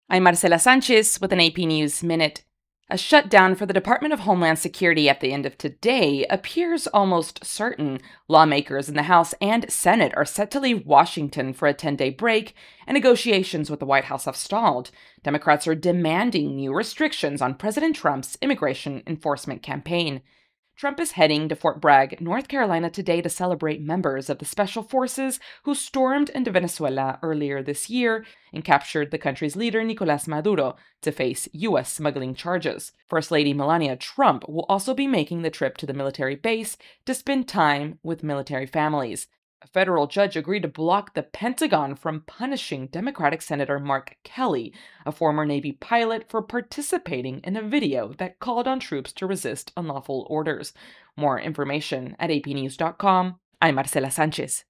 I'm Marcela Sanchez with an AP News Minute. A shutdown for the Department of Homeland Security at the end of today appears almost certain. Lawmakers in the House and Senate are set to leave Washington for a 10-day break, and negotiations with the White House have stalled. Democrats are demanding new restrictions on President Trump's immigration enforcement campaign. Trump is heading to Fort Bragg, North Carolina today to celebrate members of the special forces who stormed into Venezuela earlier this year and captured the country's leader, Nicolás Maduro, to face U.S. smuggling charges. First Lady Melania Trump will also be making the trip to the military base to spend time with military families. A federal judge agreed to block the Pentagon from punishing Democratic Senator Mark Kelly, a former Navy pilot, for participating in a video that called on troops to resist unlawful orders. More information at apnews.com. I'm Marcela Sanchez.